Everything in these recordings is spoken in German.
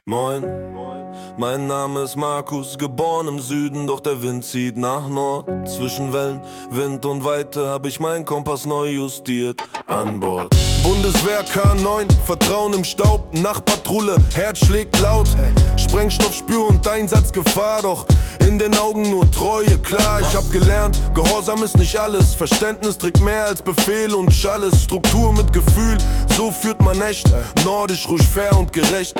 Moin, mein Name ist Markus, geboren im Süden, doch der Wind zieht nach Nord. Zwischen Wellen, Wind und Weite hab ich meinen Kompass neu justiert. An Bord Bundeswehr K9, Vertrauen im Staub, Nachtpatrouille, Herz schlägt laut. Sprengstoff spür und Einsatzgefahr, doch in den Augen nur Treue. Klar, ich hab gelernt, Gehorsam ist nicht alles. Verständnis trägt mehr als Befehl und Schalles. Struktur mit Gefühl, so führt man echt. Nordisch, ruhig, fair und gerecht.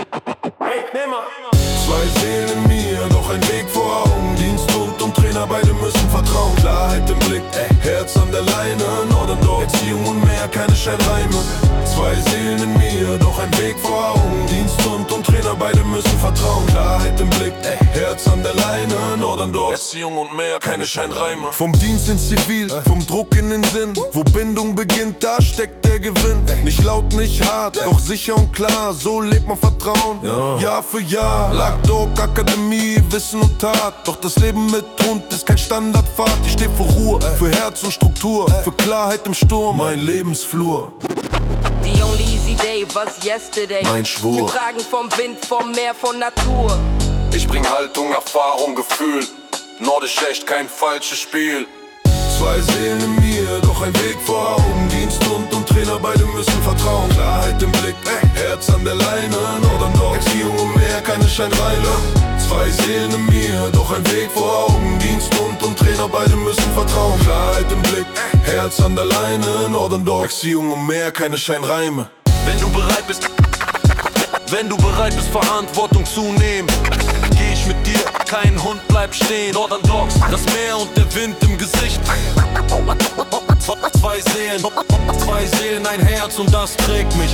Zwei Seelen in mir, doch ein Weg vor Augen. Dienst und Trainer, beide müssen vertrauen. Klarheit im Blick, Herz an der Leine. Nord und Nord, Erziehung und mehr, keine Scheinreime. Zwei Seelen in mir, doch ein Weg vor Augen. Dienst und Trainer, beide müssen vertrauen. Klarheit im Blick, Herz an der Leine. Nord und Nord, Erziehung und mehr, keine Scheinreime. Vom Dienst ins Zivil, vom Druck in den Sinn. Wo Bindung beginnt, da steckt der Gewinn. Nicht laut, nicht hart, doch sicher und klar. So lebt man Vertrauen, Jahr für Jahr. Lagdog, Akademie, Wissen und Tat. Doch das Leben mit Hund ist kein Standardfahrt. Ich steh für Ruhe, für Herz und Struktur, für Klarheit im Sturm, mein Lebensflur. The only easy day was yesterday. Mein Schwur. Getragen vom Wind, vom Meer, von Natur. Ich bring Haltung, Erfahrung, Gefühl. Nordisch echt, kein falsches Spiel. Zwei Seelen in mir, doch ein Weg vor Augen. Dienst und Trainer, beide müssen vertrauen. Klarheit im Blick, Herz an der Leine. Nord und Nord, Erziehung und mehr, keine Scheinreime. Zwei Seelen in mir, doch ein Weg vor Augen. Dienst und Trainer, beide müssen vertrauen. Klarheit im Blick, Herz an der Leine. Nord und Nord, Erziehung und mehr, keine Scheinreime. Wenn du bereit bist, Verantwortung zu nehmen, geh ich mit dir, kein Hund bleibt stehen. Northern Dogs, das Meer und der Wind im Gesicht. Zwei Seelen, ein Herz und das trägt mich.